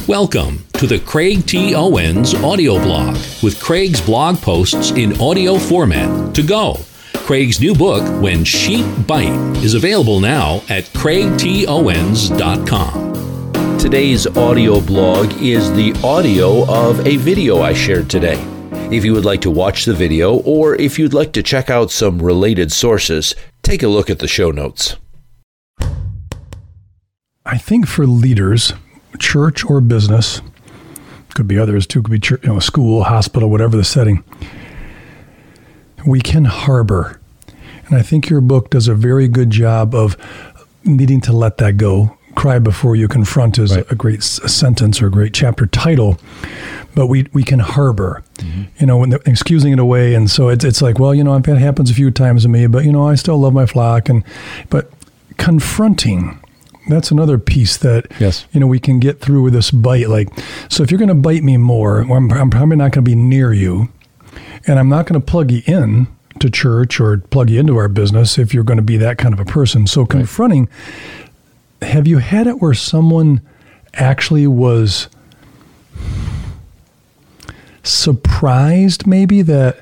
Welcome to the Craig T. Owens audio blog with Craig's blog posts in audio format to go. Craig's new book, When Sheep Bite, is available now at craigtowens.com. Today's audio blog is the audio of a video I shared today. If you would like to watch the video or if you'd like to check out some related sources, take a look at the show notes. I think for leaders, church or business, could be others too, could be church, school, hospital, whatever the setting, we can harbor. And I think your book does a very good job of needing to let that go. Cry before you confront is a great sentence or a great chapter title, but we can harbor, when excusing it away. And so it's like, well, it happens a few times to me, but I still love my flock. But confronting, that's another piece that, we can get through with this bite. So if you're going to bite me more, I'm probably not going to be near you, and I'm not going to plug you in to church or plug you into our business if you're going to be that kind of a person. So confronting, have you had it where someone actually was surprised maybe that,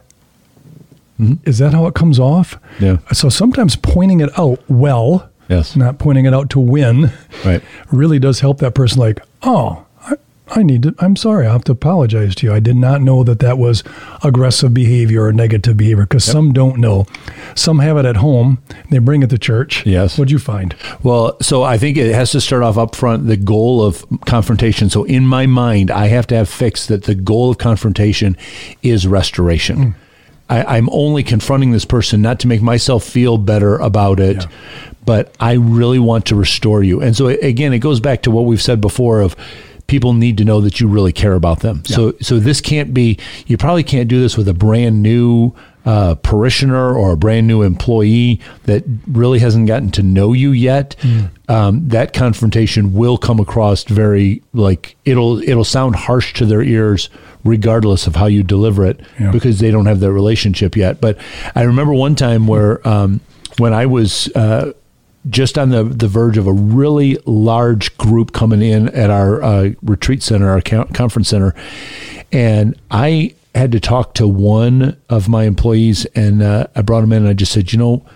is that how it comes off? Yeah. So sometimes pointing it out not pointing it out to win, really does help that person. I'm sorry, I have to apologize to you. I did not know that was aggressive behavior or negative behavior, because some don't know. Some have it at home. They bring it to church. Yes. What'd you find? Well, so I think it has to start off up front, the goal of confrontation. So in my mind, I have to have fixed that the goal of confrontation is restoration. I'm only confronting this person not to make myself feel better about it, but I really want to restore you. And so again, it goes back to what we've said before of people need to know that you really care about them. Yeah. So this can't be, you probably can't do this with a brand new parishioner or a brand new employee that really hasn't gotten to know you yet. That confrontation will come across very it'll sound harsh to their ears regardless of how you deliver it, because they don't have that relationship yet. But I remember one time where when I was just on the verge of a really large group coming in at our retreat center, our conference center, and I had to talk to one of my employees, and I brought him in and I just said,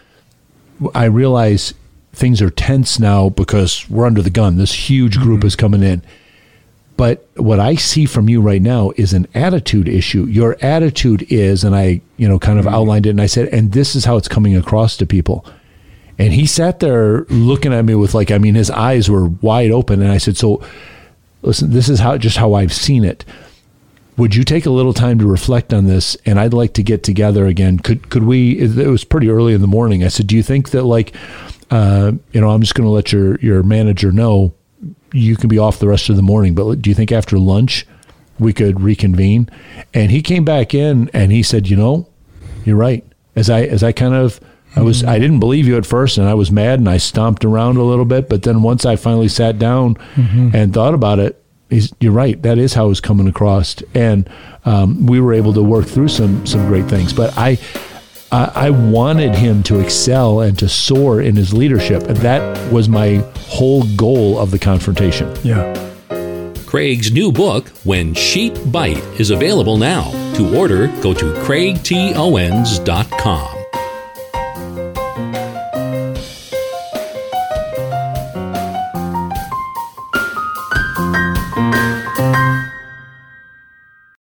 I realize things are tense now because we're under the gun. This huge group is coming in. But what I see from you right now is an attitude issue. Your attitude is, and I, kind of outlined it, and I said, and this is how it's coming across to people. And he sat there looking at me with his eyes were wide open. And I said, so listen, this is how I've seen it. Would you take a little time to reflect on this? And I'd like to get together again. Could we, it was pretty early in the morning. I said, do you think that I'm just going to let your manager know you can be off the rest of the morning, but do you think after lunch we could reconvene? And he came back in and he said, you're right. As I kind of, I didn't believe you at first, and I was mad and I stomped around a little bit. But then once I finally sat down and thought about it, you're right. That is how it was coming across. And we were able to work through some great things. But I wanted him to excel and to soar in his leadership. And that was my whole goal of the confrontation. Yeah. Craig's new book, When Sheep Bite, is available now. To order, go to craigtowens.com.